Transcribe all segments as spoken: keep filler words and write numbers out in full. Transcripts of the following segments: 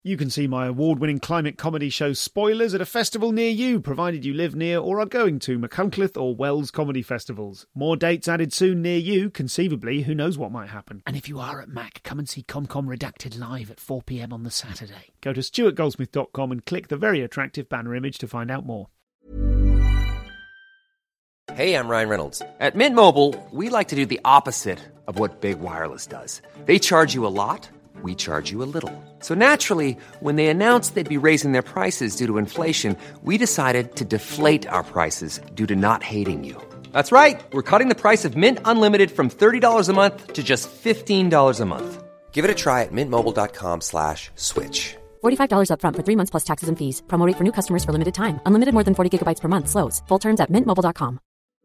You can see my award-winning climate comedy show Spoilers at a festival near you, provided you live near or are going to Machynlleth or Wells comedy festivals. More dates added soon near you. Conceivably, who knows what might happen. And if you are at Mac, come and see ComCom Redacted live at four p.m. on the Saturday. Go to stuart goldsmith dot com and click the very attractive banner image to find out more. Hey, I'm Ryan Reynolds. At Mint Mobile, we like to do the opposite of what Big Wireless does. They charge you a lot. We charge you a little. So naturally, when they announced they'd be raising their prices due to inflation, we decided to deflate our prices due to not hating you. That's right. We're cutting the price of Mint Unlimited from thirty dollars a month to just fifteen dollars a month. Give it a try at mintmobile.com slash switch. forty-five dollars up front for three months plus taxes and fees. Promo rate for new customers for limited time. Unlimited more than forty gigabytes per month. Slows full terms at mint mobile dot com.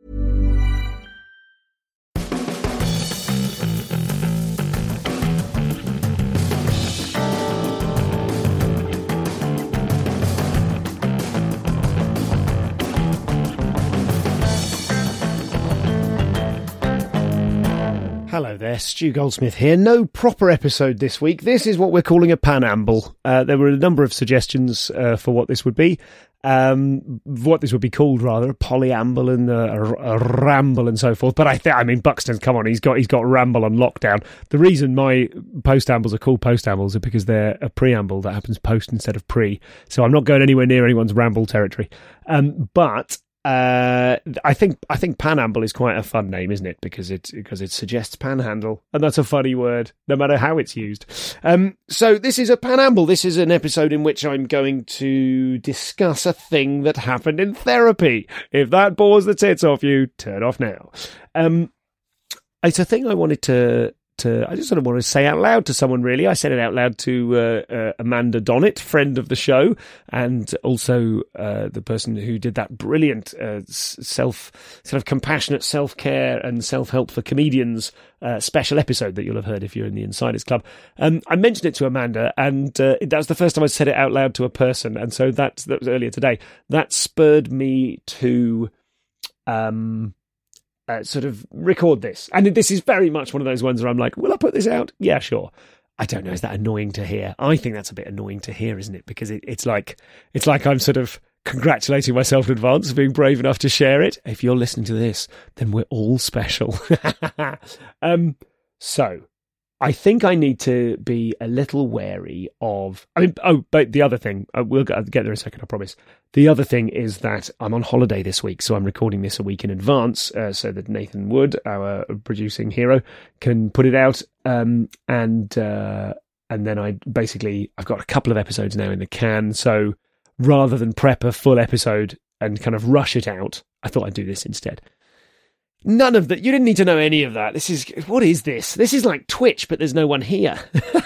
Hello there, Stu Goldsmith here. No proper episode this week. This is what we're calling a panamble. Uh, there were a number of suggestions uh, for what this would be. Um, what this would be called, rather, a polyamble and a, a, a ramble and so forth. But I think, I mean, Buxton, come on, he's got he's got ramble on lockdown. The reason my post-ambles are called post-ambles are because they're a preamble that happens post instead of pre. So I'm not going anywhere near anyone's ramble territory. Um, but Uh, I think I think panamble is quite a fun name, isn't it? Because it because it suggests panhandle, and that's a funny word, no matter how it's used. Um, so this is a panamble. This is an episode in which I'm going to discuss a thing that happened in therapy. If that bores the tits off you, turn off now. Um, it's a thing I wanted to. To, I just sort of want to say out loud to someone, really. I said it out loud to uh, uh, Amanda Donnett, friend of the show, and also uh, the person who did that brilliant uh, self, sort of compassionate self-care and self-help for comedians uh, special episode that you'll have heard if you're in the Insiders Club. Um, I mentioned it to Amanda, and uh, that was the first time I said it out loud to a person, and so that, that was earlier today. That spurred me to... Um, Uh, sort of record this. And this is very much one of those ones where I'm like, will I put this out? Yeah, sure. I don't know, is that annoying to hear? I think that's a bit annoying to hear, isn't it? Because it, it's like it's like I'm sort of congratulating myself in advance for being brave enough to share it. If you're listening to this, then we're all special. um, so, I think I need to be a little wary of... I mean, oh, but the other thing, uh, we'll get there in a second, I promise. The other thing is that I'm on holiday this week, so I'm recording this a week in advance uh, so that Nathan Wood, our producing hero, can put it out. Um, and uh, and then I basically, I've got a couple of episodes now in the can, so rather than prep a full episode and kind of rush it out, I thought I'd do this instead. None of that. You didn't need to know any of that. This is, what is this? This is like Twitch, but there's no one here.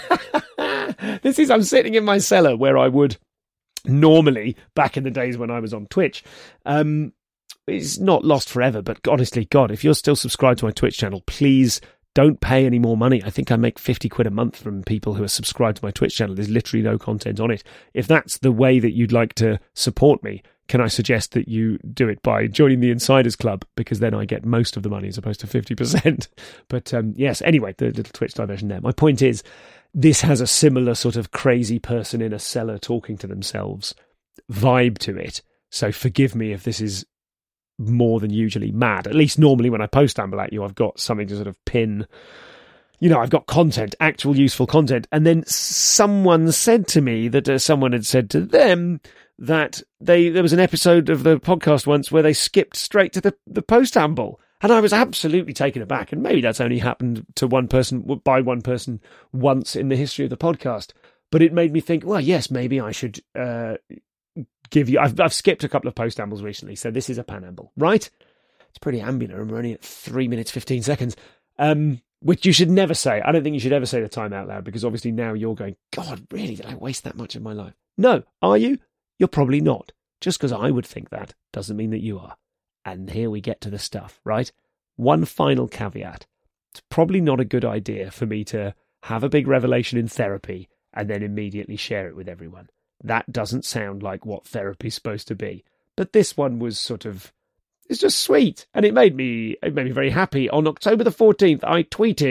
This is, I'm sitting in my cellar where I would normally, back in the days when I was on Twitch. Um, it's not lost forever, but honestly, God, if you're still subscribed to my Twitch channel, please don't pay any more money. I think I make fifty quid a month from people who are subscribed to my Twitch channel. There's literally no content on it. If that's the way that you'd like to support me, can I suggest that you do it by joining the Insiders Club, because then I get most of the money as opposed to fifty percent. But um, yes, anyway, the little Twitch diversion there. My point is, this has a similar sort of crazy person in a cellar talking to themselves vibe to it. So forgive me if this is more than usually mad. At least normally when I post amble at you, I've got something to sort of pin... You know, I've got content, actual useful content. And then someone said to me that uh, someone had said to them that they there was an episode of the podcast once where they skipped straight to the, the post-amble. And I was absolutely taken aback. And maybe that's only happened to one person, by one person once in the history of the podcast. But it made me think, well, yes, maybe I should uh, give you... I've, I've skipped a couple of post-ambles recently, so this is a panamble, right? It's pretty ambular, and we're only at three minutes, fifteen seconds. Um... Which you should never say. I don't think you should ever say the time out loud, because obviously now you're going, God, really, did I waste that much of my life? No. Are you? You're probably not. Just because I would think that doesn't mean that you are. And here we get to the stuff, right? One final caveat. It's probably not a good idea for me to have a big revelation in therapy and then immediately share it with everyone. That doesn't sound like what therapy's supposed to be. But this one was sort of... It's just sweet, and it made me it made me very happy. On October the fourteenth, I tweeted,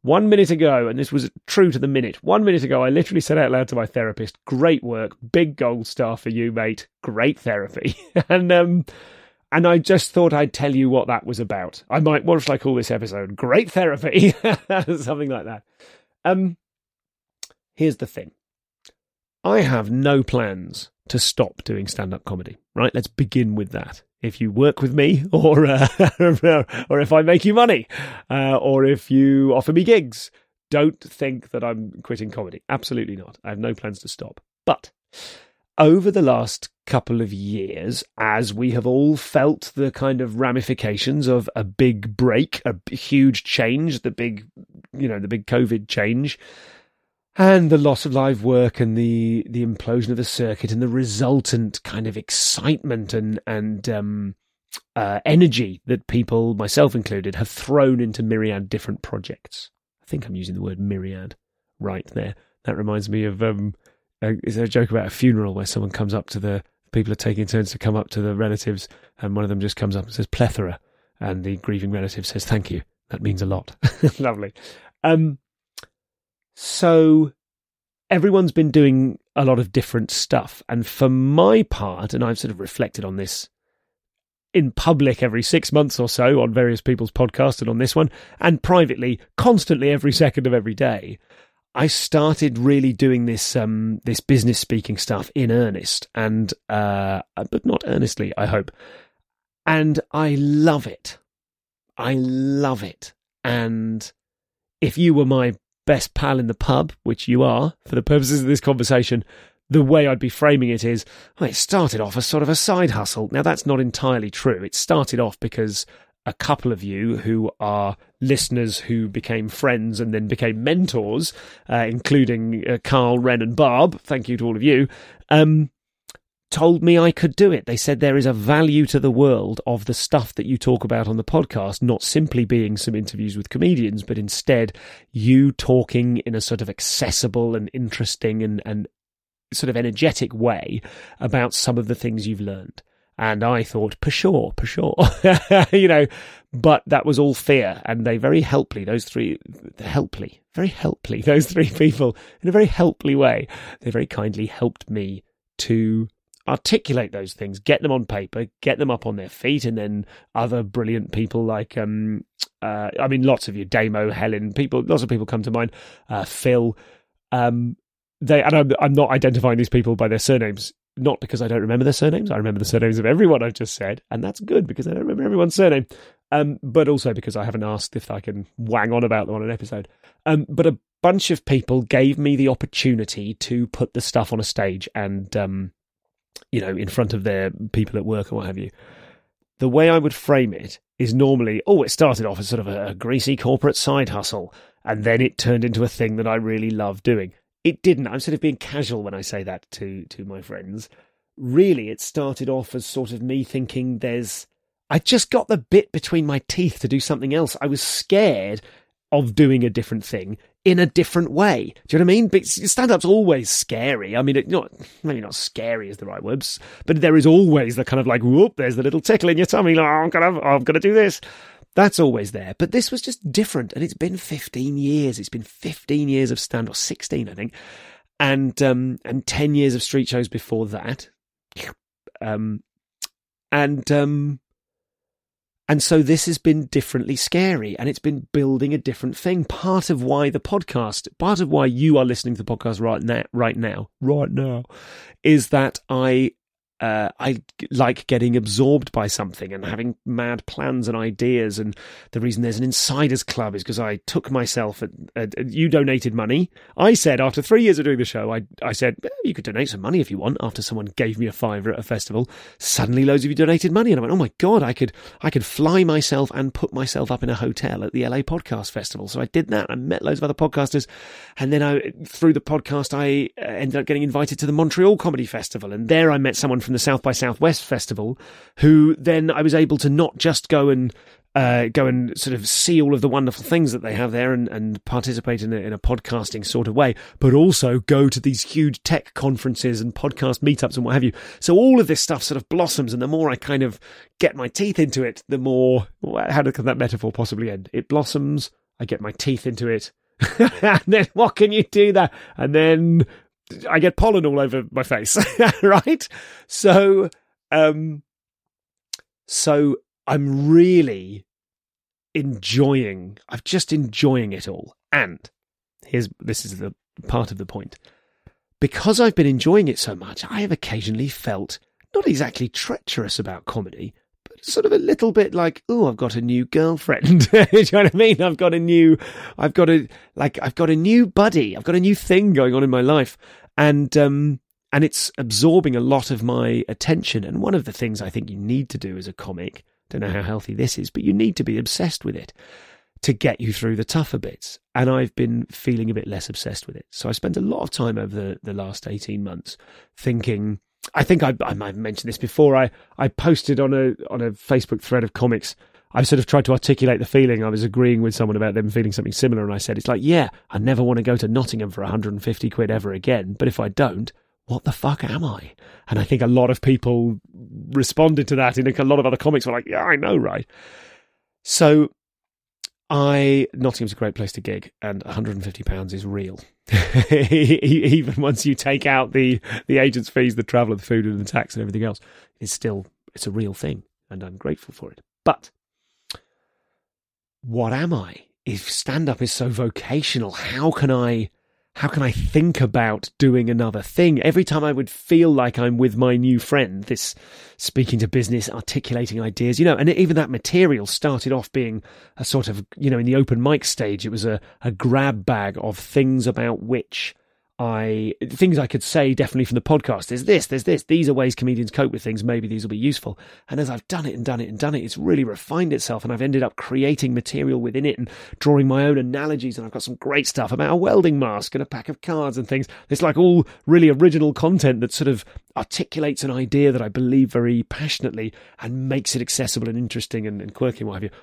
One minute ago, and this was true to the minute, one minute ago, I literally said out loud to my therapist, great work, big gold star for you, mate, great therapy. and um, and I just thought I'd tell you what that was about. I might, what should I call this episode? Great therapy, something like that. Um, here's the thing. I have no plans to stop doing stand-up comedy, right? Let's begin with that. If you work with me, or uh, or if I make you money, uh, or if you offer me gigs, don't think that I'm quitting comedy. Absolutely not. I have no plans to stop. But over the last couple of years, as we have all felt the kind of ramifications of a big break, a huge change, the big, you know, the big COVID change, and the loss of live work and the, the implosion of the circuit and the resultant kind of excitement and, and um, uh, energy that people, myself included, have thrown into myriad different projects. I think I'm using the word myriad right there. That reminds me of, um, uh, is there a joke about a funeral where someone comes up to the, people are taking turns to come up to the relatives, and one of them just comes up and says plethora, and the grieving relative says thank you. That means a lot. Lovely. Um, So everyone's been doing a lot of different stuff. And for my part, and I've sort of reflected on this in public every six months or so on various people's podcasts and on this one, and privately, constantly every second of every day, I started really doing this um, this business speaking stuff in earnest, and uh, but not earnestly, I hope. And I love it. I love it. And if you were my best pal in the pub, which you are for the purposes of this conversation, the way I'd be framing it is, well, it started off as sort of a side hustle. Now, that's not entirely true. It started off because a couple of you who are listeners who became friends and then became mentors, uh, including uh, Carl, Ren and Barb, thank you to all of you, um, told me I could do it. They said there is a value to the world of the stuff that you talk about on the podcast, not simply being some interviews with comedians, but instead you talking in a sort of accessible and interesting and, and sort of energetic way about some of the things you've learned. And I thought, for sure, for sure, you know, but that was all fear. And they very helpfully, those three, helpfully, very helpfully, those three people, in a very helpfully way, they very kindly helped me to articulate those things, get them on paper, get them up on their feet, and then other brilliant people like, um, uh, I mean, lots of you, Damo, Helen, people, lots of people come to mind, uh, Phil, um, they, and I'm, I'm not identifying these people by their surnames, not because I don't remember their surnames, I remember the surnames of everyone I've just said, and that's good because I don't remember everyone's surname, um, but also because I haven't asked if I can wang on about them on an episode, um, but a bunch of people gave me the opportunity to put the stuff on a stage and, um, you know, in front of their people at work or what have you. The way I would frame it is normally, oh, it started off as sort of a, a greasy corporate side hustle, and then it turned into a thing that I really love doing. It didn't. I'm sort of being casual when I say that to, to my friends. Really, it started off as sort of me thinking there's, I just got the bit between my teeth to do something else. I was scared of doing a different thing in a different way. Do you know what I mean? But stand-up's always scary. I mean, it, not maybe not scary is the right words, but there is always the kind of like, whoop, there's the little tickle in your tummy. Like, oh, I'm gonna, oh, I'm gonna do this. That's always there. But this was just different, and it's been fifteen years. It's been fifteen years of stand-up, sixteen, I think, and um, and ten years of street shows before that. Um, and um. And so this has been differently scary, and it's been building a different thing. Part of why the podcast, part of why you are listening to the podcast right now, right now, right now, is that I, uh, I like getting absorbed by something and having mad plans and ideas. And the reason there's an insiders club is because I took myself, at, at, at, you donated money. I said, after three years of doing the show, I, I said, eh, you could donate some money if you want. After someone gave me a fiver at a festival, suddenly loads of you donated money. And I went, oh my God, I could, I could fly myself and put myself up in a hotel at the L A Podcast Festival. So I did that. I met loads of other podcasters. And then I, through the podcast, I ended up getting invited to the Montreal Comedy Festival. And there I met someone from the South by Southwest Festival, who then I was able to not just go and uh, go and sort of see all of the wonderful things that they have there and, and participate in a, in a podcasting sort of way, but also go to these huge tech conferences and podcast meetups and what have you. So all of this stuff sort of blossoms, and the more I kind of get my teeth into it, the more, how can that metaphor possibly end? It blossoms I get my teeth into it. And then what can you do that? And then I get pollen all over my face, right? So, um, so I'm really enjoying, I'm just enjoying it all. And here's, this is the part of the point. Because I've been enjoying it so much, I have occasionally felt not exactly treacherous about comedy, but sort of a little bit like, oh, I've got a new girlfriend. Do you know what I mean? I've got a new, I've got a, like, I've got a new buddy. I've got a new thing going on in my life. And, um, and it's absorbing a lot of my attention. And one of the things I think you need to do as a comic, don't know how healthy this is, but you need to be obsessed with it to get you through the tougher bits. And I've been feeling a bit less obsessed with it. So I spent a lot of time over the, the last eighteen months thinking, I think I, I might have mentioned this before. I, I posted on a on a Facebook thread of comics. I sort of tried to articulate the feeling. I was agreeing with someone about them feeling something similar. And I said, it's like, yeah, I never want to go to Nottingham for one hundred fifty quid ever again. But if I don't, what the fuck am I? And I think a lot of people responded to that. In a lot of other comics were like, yeah, I know, right? So I Nottingham's a great place to gig, and one hundred fifty pounds is real. Even once you take out the, the agent's fees, the travel, the food and the tax and everything else, it's still, it's a real thing, and I'm grateful for it. But what am I? If stand-up is so vocational, how can I... How can I think about doing another thing? Every time I would feel like I'm with my new friend, this speaking to business, articulating ideas, you know, and even that material started off being a sort of, you know, in the open mic stage, it was a, a grab bag of things about which I, things I could say definitely from the podcast. There's this, there's this, these are ways comedians cope with things. Maybe these will be useful. And as I've done it and done it and done it, it's really refined itself. And I've ended up creating material within it and drawing my own analogies. And I've got some great stuff about a welding mask and a pack of cards and things. It's like all really original content that sort of articulates an idea that I believe very passionately and makes it accessible and interesting and, and quirky and what have you.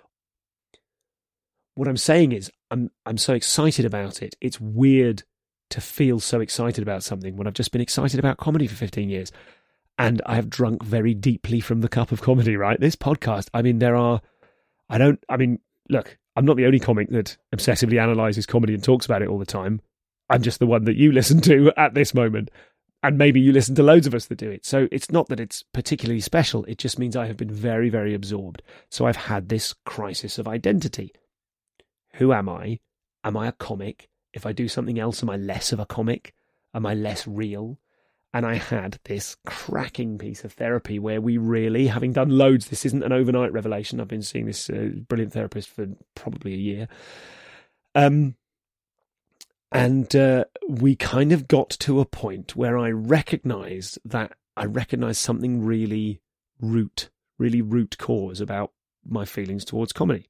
What I'm saying is I'm I'm so excited about it. It's weird to feel so excited about something when I've just been excited about comedy for fifteen years. And I have drunk very deeply from the cup of comedy, right? This podcast, I mean, there are, I don't, I mean, look, I'm not the only comic that obsessively analyzes comedy and talks about it all the time. I'm just the one that you listen to at this moment. And maybe you listen to loads of us that do it. So it's not that it's particularly special. It just means I have been very, very absorbed. So I've had this crisis of identity. Who am I? Am I a comic? If I do something else, am I less of a comic? Am I less real? And I had this cracking piece of therapy where we really, having done loads, this isn't an overnight revelation. I've been seeing this uh, brilliant therapist for probably a year. Um, and uh, we kind of got to a point where I recognized that I recognized something really root, really root cause about my feelings towards comedy.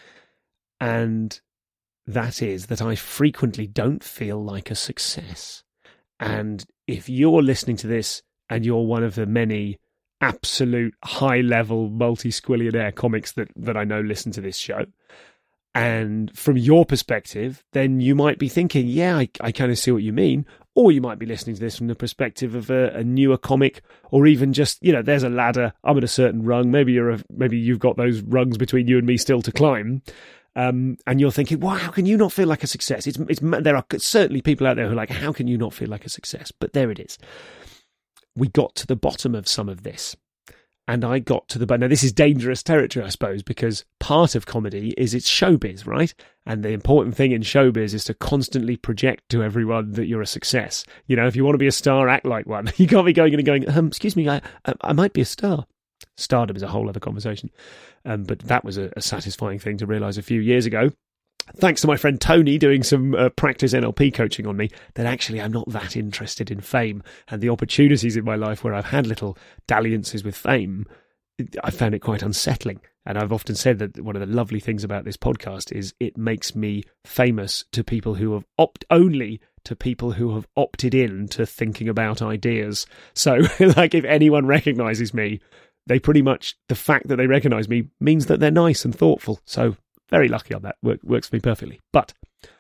And that is that I frequently don't feel like a success. And if you're listening to this and you're one of the many absolute high-level multi-squillionaire comics that, that I know listen to this show, and from your perspective, then you might be thinking, yeah, I, I kind of see what you mean. Or you might be listening to this from the perspective of a, a newer comic, or even just, you know, there's a ladder, I'm at a certain rung, maybe you're a, maybe you've got those rungs between you and me still to climb. Um, and you're thinking, well, how can you not feel like a success? It's, it's, there are certainly people out there who are like, how can you not feel like a success? But there it is. We got to the bottom of some of this. And I got to the, but now this is dangerous territory, I suppose, because part of comedy is it's showbiz, right? And the important thing in showbiz is to constantly project to everyone that you're a success. You know, if you want to be a star, act like one. You can't be going in and going, um, excuse me, I, I might be a star. Stardom is a whole other conversation. Um, but that was a, a satisfying thing to realise a few years ago, thanks to my friend Tony doing some uh, practice N L P coaching on me, that actually I'm not that interested in fame. And the opportunities in my life where I've had little dalliances with fame, I found it quite unsettling. And I've often said that one of the lovely things about this podcast is it makes me famous to people who have opt only to people who have opted in to thinking about ideas. So like if anyone recognises me, they pretty much, the fact that they recognise me means that they're nice and thoughtful. So very lucky on that. Work, works for me perfectly. But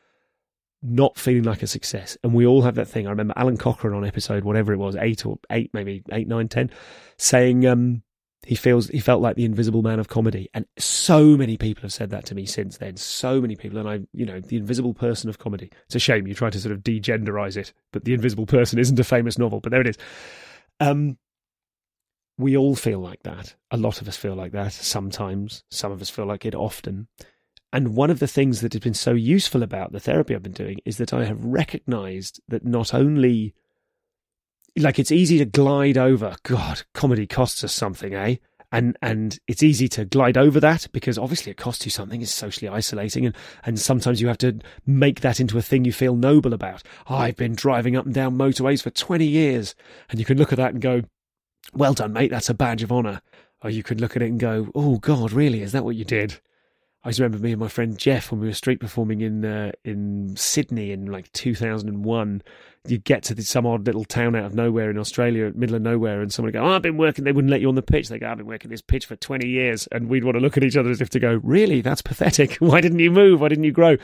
not feeling like a success. And we all have that thing. I remember Alan Cochrane on episode, whatever it was, eight or eight, maybe eight, nine, ten, saying, um, He feels he felt like the invisible man of comedy, and so many people have said that to me since then. So many people, and I, you know, the invisible person of comedy. It's a shame you try to sort of degenderize it, but the invisible person isn't a famous novel, but there it is. Um, we all feel like that. A lot of us feel like that sometimes. Some of us feel like it often. And one of the things that has been so useful about the therapy I've been doing is that I have recognized that not only. Like, it's easy to glide over, God, comedy costs us something, eh? And and it's easy to glide over that because obviously it costs you something, it's socially isolating, and, and sometimes you have to make that into a thing you feel noble about. Oh, I've been driving up and down motorways for twenty years. And you can look at that and go, well done, mate, that's a badge of honour. Or you could look at it and go, oh, God, really, is that what you did? I just remember me and my friend Jeff, when we were street performing in uh, in Sydney in like two thousand one, you'd get to the, some odd little town out of nowhere in Australia, middle of nowhere, and someone would go, oh, I've been working, they wouldn't let you on the pitch. They go, I've been working this pitch for twenty years. And we'd want to look at each other as if to go, really? That's pathetic. Why didn't you move? Why didn't you grow?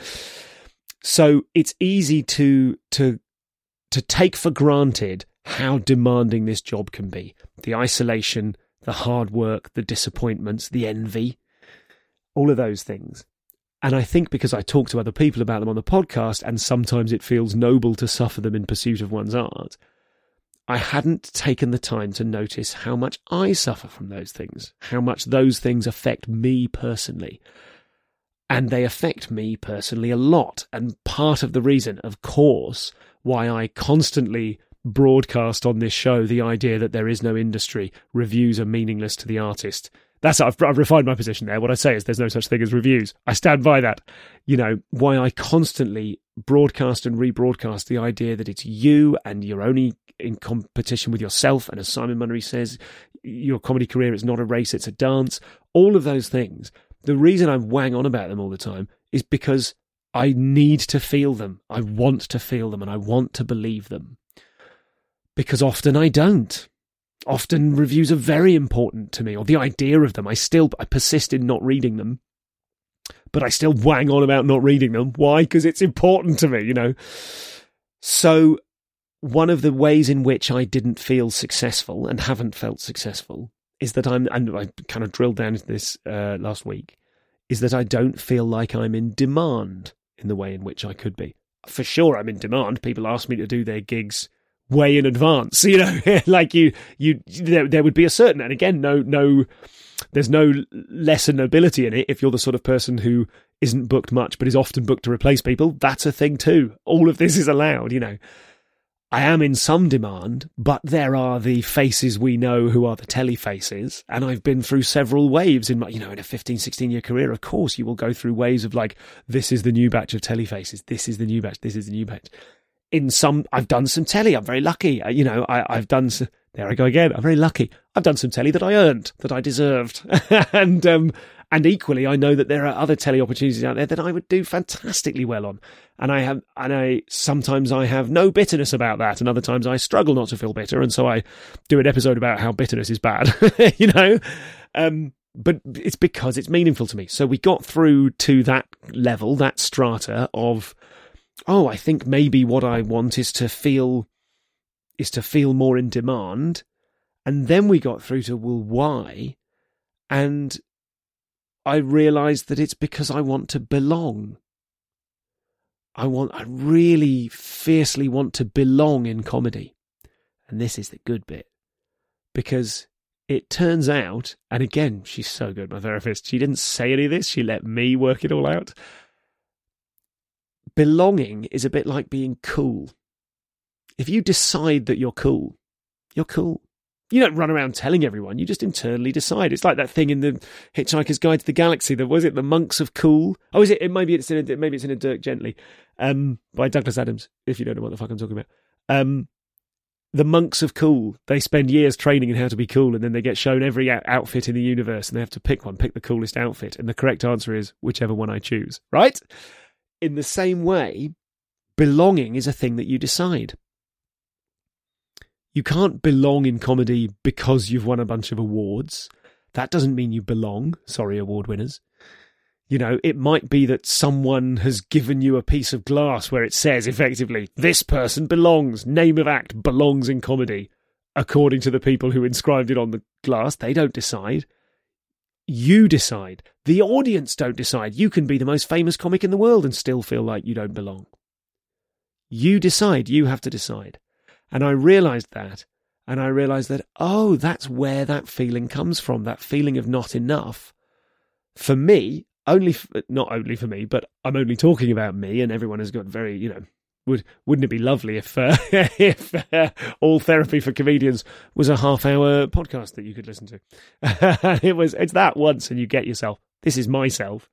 So it's easy to to to take for granted how demanding this job can be. The isolation, the hard work, the disappointments, the envy. All of those things. And I think because I talk to other people about them on the podcast, and sometimes it feels noble to suffer them in pursuit of one's art, I hadn't taken the time to notice how much I suffer from those things, how much those things affect me personally. And they affect me personally a lot. And part of the reason, of course, why I constantly broadcast on this show the idea that there is no industry, reviews are meaningless to the artist. That's I've, I've refined my position there. What I say is there's no such thing as reviews. I stand by that. You know, why I constantly broadcast and rebroadcast the idea that it's you and you're only in competition with yourself. And as Simon Munnery says, your comedy career is not a race, it's a dance. All of those things. The reason I wang on about them all the time is because I need to feel them. I want to feel them and I want to believe them. Because often I don't. Often reviews are very important to me, or the idea of them. I still I persist in not reading them, but I still wang on about not reading them. Why? Because it's important to me, you know. So one of the ways in which I didn't feel successful and haven't felt successful is that I'm, and I kind of drilled down into this uh, last week, is that I don't feel like I'm in demand in the way in which I could be. For sure I'm in demand. People ask me to do their gigs way in advance, you know, like you, you, there, there would be a certain, and again, no, no, there's no lesser nobility in it. If you're the sort of person who isn't booked much, but is often booked to replace people, that's a thing too. All of this is allowed, you know. I am in some demand, but there are the faces we know who are the telly faces. And I've been through several waves in my, you know, in a fifteen, sixteen year career. Of course, you will go through waves of like, this is the new batch of telly faces. This is the new batch. This is the new batch. In some, I've done some telly. I'm very lucky. You know, I, I've done, some, there I go again. I'm very lucky. I've done some telly that I earned, that I deserved. and, um, and equally, I know that there are other telly opportunities out there that I would do fantastically well on. And I have, and I, sometimes I have no bitterness about that. And other times I struggle not to feel bitter. And so I do an episode about how bitterness is bad, you know, um, but it's because it's meaningful to me. So we got through to that level, that strata of, oh, I think maybe what I want is to feel is to feel more in demand. And then we got through to, well, why? And I realised that it's because I want to belong. I want, I really fiercely want to belong in comedy. And this is the good bit. Because it turns out, and again, she's so good, my therapist, she didn't say any of this, she let me work it all out. Belonging is a bit like being cool. If you decide that you're cool, you're cool. You don't run around telling everyone, you just internally decide. It's like that thing in the Hitchhiker's Guide to the Galaxy, that was it, the Monks of Cool? Oh, is it? it maybe it's in a, maybe it's in a Dirk Gently, um, by Douglas Adams, if you don't know what the fuck I'm talking about. Um, the Monks of Cool, they spend years training in how to be cool, and then they get shown every outfit in the universe, and they have to pick one, pick the coolest outfit, and the correct answer is whichever one I choose, right? In the same way, belonging is a thing that you decide. You can't belong in comedy because you've won a bunch of awards. That doesn't mean you belong. Sorry, award winners. You know, it might be that someone has given you a piece of glass where it says, effectively, this person belongs, name of act, belongs in comedy. according to the people who inscribed it on the glass. They don't decide. You decide. The audience don't decide. You can be the most famous comic in the world and still feel like you don't belong. You decide. You have to decide. And I realised that. And I realised that, oh, that's where that feeling comes from, that feeling of not enough. For me, only for, not only for me, but I'm only talking about me, and everyone has got very, you know, would, wouldn't it be lovely if uh, if uh, all therapy for comedians was a half-hour podcast that you could listen to? it was, it's that once, and you get yourself, this is myself.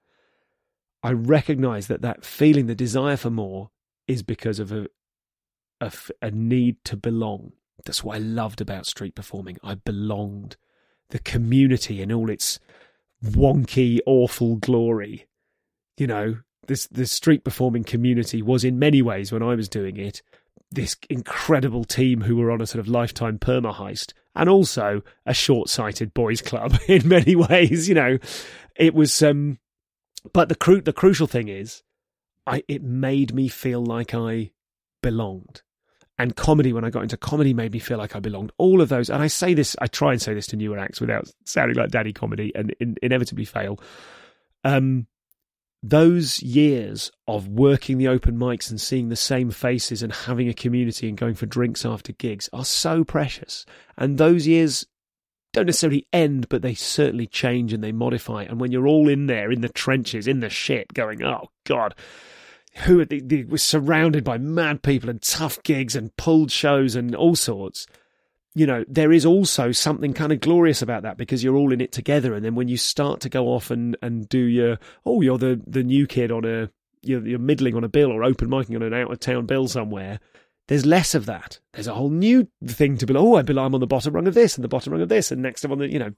I recognise that that feeling, the desire for more, is because of a, a, a need to belong. That's what I loved about street performing. I belonged. The community in all its wonky, awful glory. You know, this the street performing community was in many ways, when I was doing it, this incredible team who were on a sort of lifetime perma heist, and also a short-sighted boys club in many ways. You know, it was. Um, but the cru- the crucial thing is, I it made me feel like I belonged. And comedy, when I got into comedy, made me feel like I belonged. All of those, and I say this, I try and say this to newer acts without sounding like daddy comedy, and in, inevitably fail. Um, those years of working the open mics and seeing the same faces and having a community and going for drinks after gigs are so precious. And those years don't necessarily end, but they certainly change and they modify. And when you're all in there, in the trenches, in the shit, going, oh, God, who are the, the, was surrounded by mad people and tough gigs and pulled shows and all sorts, you know, there is also something kind of glorious about that, because you're all in it together. And then when you start to go off and, and do your, oh, you're the, the new kid on a, you're, you're middling on a bill or open micing on an out-of-town bill somewhere, there's less of that. There's a whole new thing to be, oh, I belong, I'm on the bottom rung of this and the bottom rung of this, and next I'm on the, you know,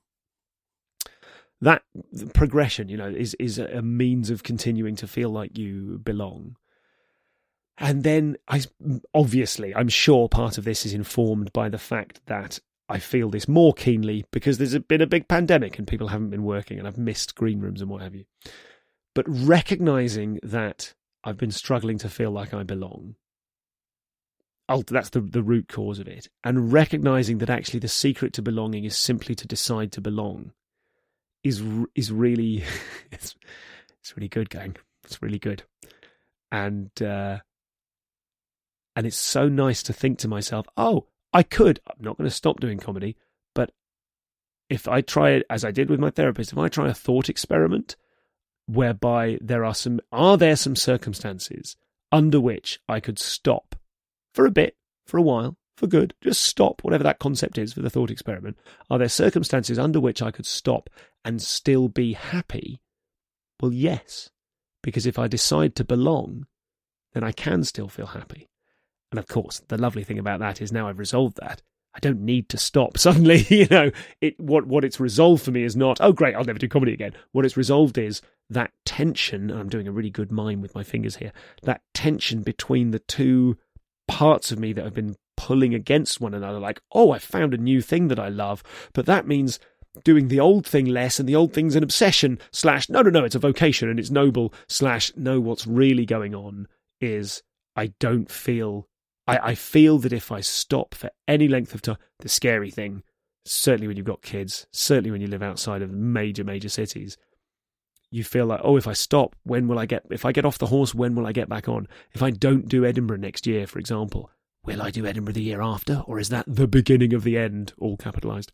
that progression, you know, is, is a means of continuing to feel like you belong. And then, I obviously, I'm sure part of this is informed by the fact that I feel this more keenly because there's been a big pandemic and people haven't been working and I've missed green rooms and what have you. But recognising that I've been struggling to feel like I belong, that's the, the root cause of it. And recognising that actually the secret to belonging is simply to decide to belong. Is is really it's, it's really good, gang. It's really good, and uh, and it's so nice to think to myself, oh, I could. I'm not going to stop doing comedy, but if I try it, as I did with my therapist, if I try a thought experiment, whereby there are some, are there some circumstances under which I could stop for a bit, for a while, for good, just stop, whatever that concept is for the thought experiment. Are there circumstances under which I could stop and still be happy? Well, yes, because if I decide to belong, then I can still feel happy. And of course, the lovely thing about that is now I've resolved that, I don't need to stop. Suddenly, you know, it what, what it's resolved for me is not, oh, great, I'll never do comedy again. What it's resolved is that tension, and I'm doing a really good mime with my fingers here, that tension between the two parts of me that have been pulling against one another, like, oh, I found a new thing that I love, but that means doing the old thing less, and the old thing's an obsession, slash, no, no, no, it's a vocation and it's noble, slash, no, what's really going on is I don't feel, I, I feel that if I stop for any length of time, the scary thing, certainly when you've got kids, certainly when you live outside of major, major cities, you feel like, oh, if I stop, when will I get, if I get off the horse, when will I get back on? If I don't do Edinburgh next year, for example, will I do Edinburgh the year after? Or is that the beginning of the end, all capitalised?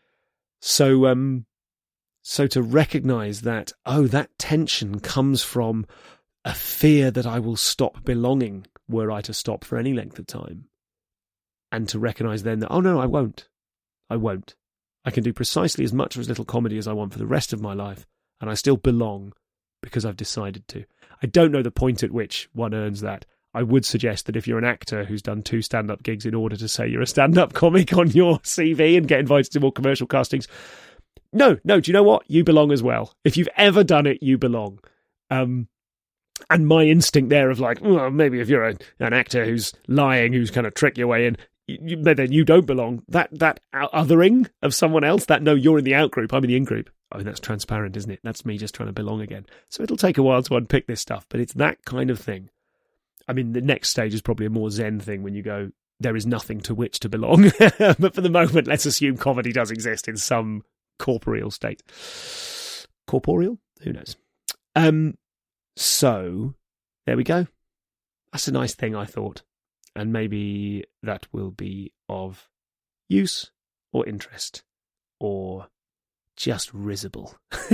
So, um, so to recognise that, oh, that tension comes from a fear that I will stop belonging were I to stop for any length of time. And to recognise then that, oh, no, I won't. I won't. I can do precisely as much or as little comedy as I want for the rest of my life, and I still belong because I've decided to. I don't know the point at which one earns that. I would suggest that if you're an actor who's done two stand-up gigs in order to say you're a stand-up comic on your C V and get invited to more commercial castings, no, no, do you know what? You belong as well. If you've ever done it, you belong. Um, and my instinct there of like, well, maybe if you're a, an actor who's lying, who's kind of trick your way in, you, then you don't belong. That that othering of someone else, that no, you're in the out group, I'm in the in group. I mean, that's transparent, isn't it? That's me just trying to belong again. So it'll take a while to unpick this stuff, but it's that kind of thing. I mean, the next stage is probably a more Zen thing when you go, there is nothing to which to belong. But for the moment, let's assume comedy does exist in some corporeal state. Corporeal? Who knows? Um, so, there we go. That's a nice thing, I thought. And maybe that will be of use or interest or just risible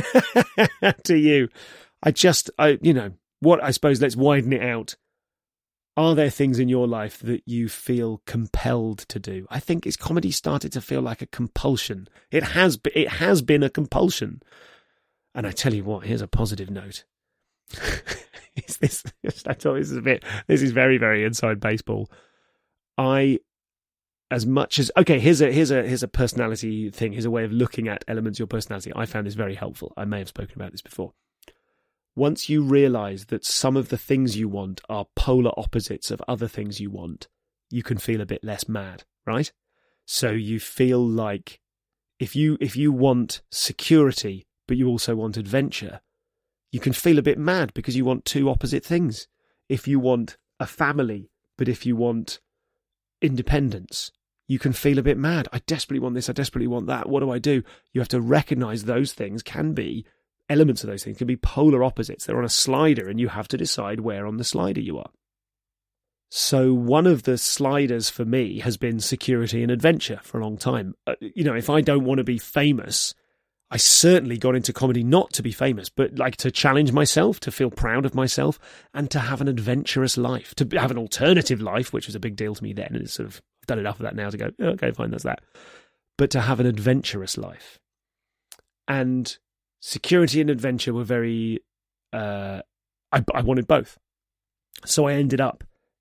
to you. I just, I, you know, what I suppose, let's widen it out. Are there things in your life that you feel compelled to do? I think it's comedy started to feel like a compulsion. It has, it has been a compulsion. And I tell you what, here's a positive note. Is this, I thought this is a bit, this is very, very inside baseball. I, as much as, okay, here's a, here's a, here's a personality thing. Here's a way of looking at elements of your personality. I found this very helpful. I may have spoken about this before. Once you realize that some of the things you want are polar opposites of other things you want, you can feel a bit less mad, right? So you feel like if you, if you want security, but you also want adventure, you can feel a bit mad because you want two opposite things. If you want a family, but if you want independence, you can feel a bit mad. I desperately want this, I desperately want that. What do I do? You have to recognize those things can be, elements of those things can be polar opposites. They're on a slider and you have to decide where on the slider you are. So one of the sliders for me has been security and adventure for a long time. Uh, you know, if I don't want to be famous, I certainly got into comedy not to be famous, but like to challenge myself, to feel proud of myself, and to have an adventurous life, to have an alternative life, which was a big deal to me then. And it's sort of, I've done enough of that now to go, oh, okay, fine, that's that. But to have an adventurous life. And security and adventure were very, uh, I, I wanted both. So I ended up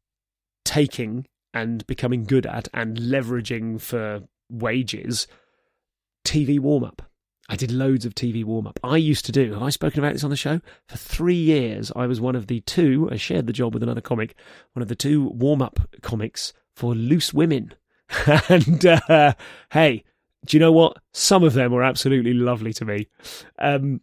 taking and becoming good at and leveraging for wages T V warm-up. I did loads of T V warm-up. I used to do, have I spoken about this on the show? For three years, I was one of the two, I shared the job with another comic, one of the two warm-up comics for Loose Women. And, uh, hey, do you know what? Some of them were absolutely lovely to me. Um,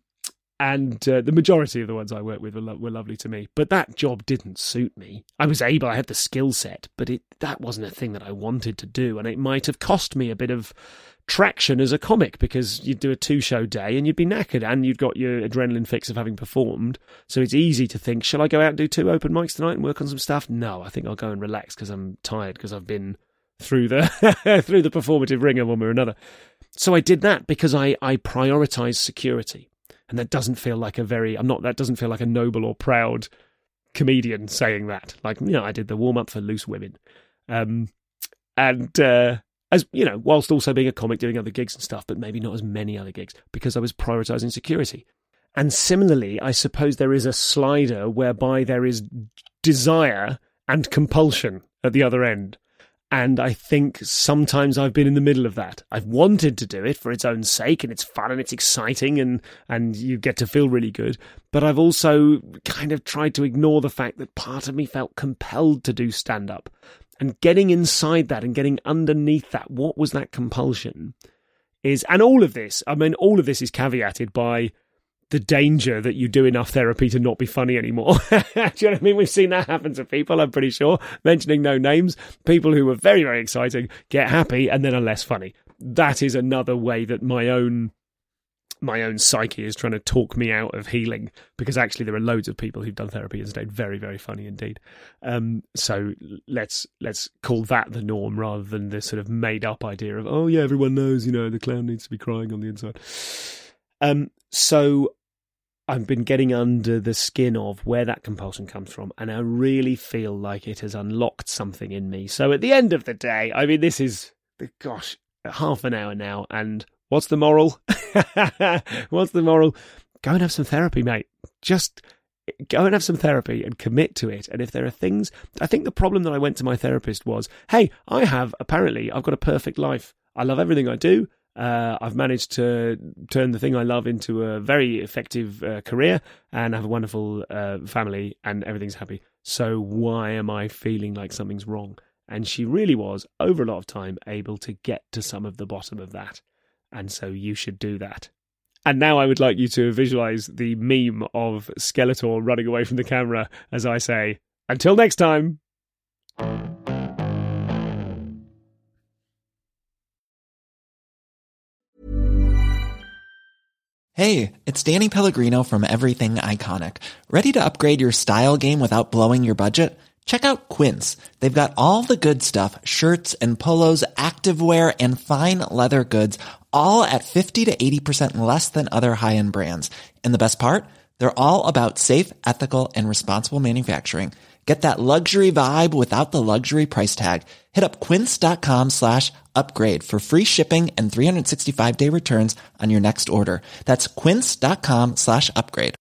and uh, the majority of the ones I worked with were, lo- were lovely to me. But that job didn't suit me. I was able, I had the skill set, but it that wasn't a thing that I wanted to do. And it might have cost me a bit of traction as a comic, because you'd do a two-show day and you'd be knackered and you'd got your adrenaline fix of having performed. So it's easy to think, shall I go out and do two open mics tonight and work on some stuff? No, I think I'll go and relax because I'm tired, because I've been through the through the performative ringer one way or another. So I did that because I, I prioritise security. And that doesn't feel like a very, I'm not, that doesn't feel like a noble or proud comedian saying that. Like, you know, I did the warm-up for Loose Women. Um, and, uh, as you know, whilst also being a comic, doing other gigs and stuff, but maybe not as many other gigs, because I was prioritising security. And similarly, I suppose there is a slider whereby there is desire and compulsion at the other end. And I think sometimes I've been in the middle of that. I've wanted to do it for its own sake, and it's fun and it's exciting, and, and you get to feel really good. But I've also kind of tried to ignore the fact that part of me felt compelled to do stand-up. And getting inside that and getting underneath that, what was that compulsion? Is, and all of this, I mean, all of this is caveated by the danger that you do enough therapy to not be funny anymore. Do you know what I mean? We've seen that happen to people, I'm pretty sure. Mentioning no names, people who were very, very exciting get happy and then are less funny. That is another way that my own my own psyche is trying to talk me out of healing, because actually there are loads of people who've done therapy and stayed very, very funny indeed. Um, so let's let's call that the norm rather than this sort of made up idea of, oh yeah, everyone knows, you know, the clown needs to be crying on the inside. Um, so I've been getting under the skin of where that compulsion comes from, and I really feel like it has unlocked something in me. So at the end of the day, I mean, this is, gosh, half an hour now, and what's the moral? What's the moral? Go and have some therapy, mate. Just go and have some therapy and commit to it. And if there are things, I think the problem that I went to my therapist was, hey, I have, apparently, I've got a perfect life. I love everything I do. Uh, I've managed to turn the thing I love into a very effective uh, career, and have a wonderful uh, family, and everything's happy. So why am I feeling like something's wrong? And she really was, over a lot of time, able to get to some of the bottom of that. And so you should do that. And now I would like you to visualize the meme of Skeletor running away from the camera as I say, until next time. Hey, it's Danny Pellegrino from Everything Iconic. Ready to upgrade your style game without blowing your budget? Check out Quince. They've got all the good stuff, shirts and polos, activewear, and fine leather goods, all at fifty to eighty percent less than other high-end brands. And the best part? They're all about safe, ethical, and responsible manufacturing. Get that luxury vibe without the luxury price tag. Hit up quince.com slash upgrade for free shipping and three sixty-five day returns on your next order. That's quince.com slash upgrade.